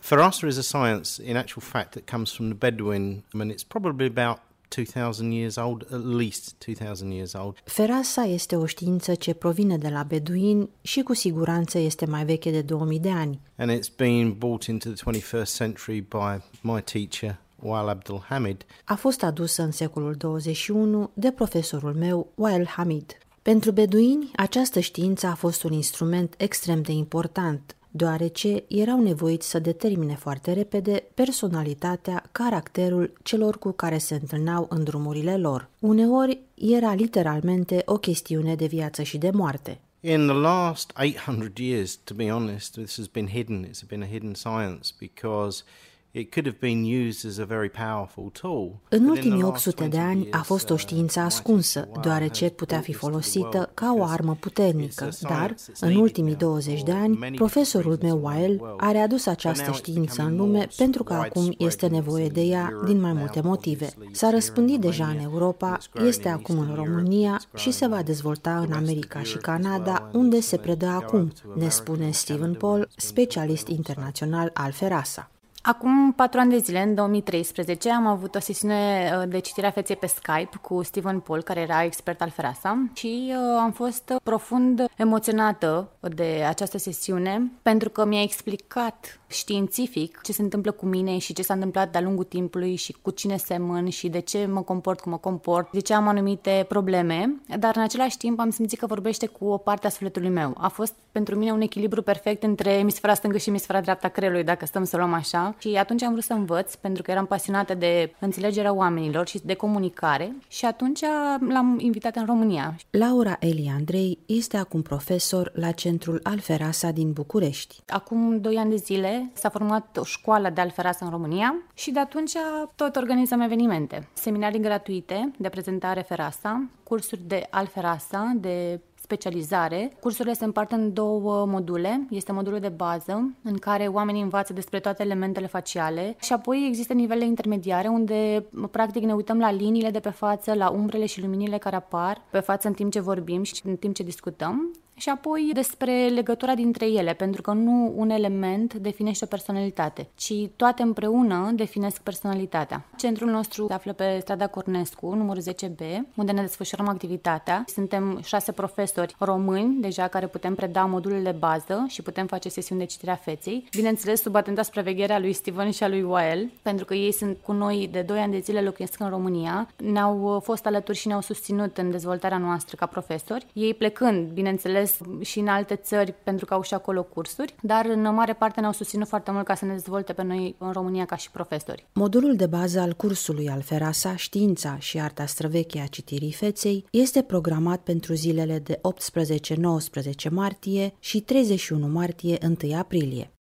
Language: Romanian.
Firasa is a science, in actual fact, that comes from the Bedouin, and it's probably about 2000 years old, at least 2000 years old. Firasa este o știință ce provine de la beduini și cu siguranță este mai veche de 2000 de ani. And it's been brought into the 21st century by my teacher, Wael Abdul Hamid. A fost adusă în secolul 21 de profesorul meu, Wael Hamid. Pentru beduini, această știință a fost un instrument extrem de important, deoarece erau nevoiți să determine foarte repede personalitatea, caracterul celor cu care se întâlneau în drumurile lor. Uneori era literalmente o chestiune de viață și de moarte. In the last 800 years, to be honest, this has been hidden. It's been a hidden science because it could have been used as a very powerful tool. În ultimii 800 de ani a fost o știință ascunsă, deoarece putea fi folosită ca o armă puternică, dar în ultimii 20 de ani, profesorul meu Wael a readus această știință în lume pentru că acum este nevoie de ea din mai multe motive. S-a răspândit deja în Europa, este acum în România și se va dezvolta în America și Canada, unde se predă acum, ne spune Stephen Paul, specialist internațional al Ferasa. Acum 4 ani de zile, în 2013, am avut o sesiune de citire a feței pe Skype cu Stephen Paul, care era expert al Ferasa, și am fost profund emoționată de această sesiune pentru că mi-a explicat științific ce se întâmplă cu mine și ce s-a întâmplat de-a lungul timpului și cu cine semăn și de ce mă comport cum mă comport, de ce am anumite probleme, dar în același timp am simțit că vorbește cu o parte a sufletului meu. A fost pentru mine un echilibru perfect între emisfera stângă și emisfera dreaptă a creierului, dacă stăm să luăm așa. Și atunci am vrut să învăț, pentru că eram pasionată de înțelegerea oamenilor și de comunicare, și atunci l-am invitat în România. Laura Eli Andrei este acum profesor la Centrul Al-Ferasa din București. Acum 2 ani de zile s-a format o școală de Al-Ferasa în România și de atunci tot organizăm evenimente. Seminarii gratuite de prezentare Ferasa, cursuri de Al-Ferasa, de specializare. Cursurile se împart în 2 module. Este modulul de bază, în care oamenii învață despre toate elementele faciale, și apoi există nivele intermediare, unde practic ne uităm la liniile de pe față, la umbrele și luminile care apar pe față în timp ce vorbim și în timp ce discutăm. Și apoi despre legătura dintre ele, pentru că nu un element definește o personalitate, ci toate împreună definesc personalitatea. Centrul nostru se află pe strada Cornescu, numărul 10B, unde ne desfășurăm activitatea. Suntem 6 profesori români, deja, care putem preda modulele de bază și putem face sesiuni de citire a feței. Bineînțeles, sub atenta supraveghere a lui Steven și a lui Wael, pentru că ei sunt cu noi de 2 ani de zile, locuiesc în România. Ne-au fost alături și ne-au susținut în dezvoltarea noastră ca profesori. Ei plecând, bineînțeles, și în alte țări, pentru că au și acolo cursuri, dar în mare parte ne-au susținut foarte mult ca să ne dezvolte pe noi în România ca și profesori. Modulul de bază al cursului al Ferasa, Știința și Arta străveche a citirii feței, este programat pentru zilele de 18-19 martie și 31 martie-1 aprilie.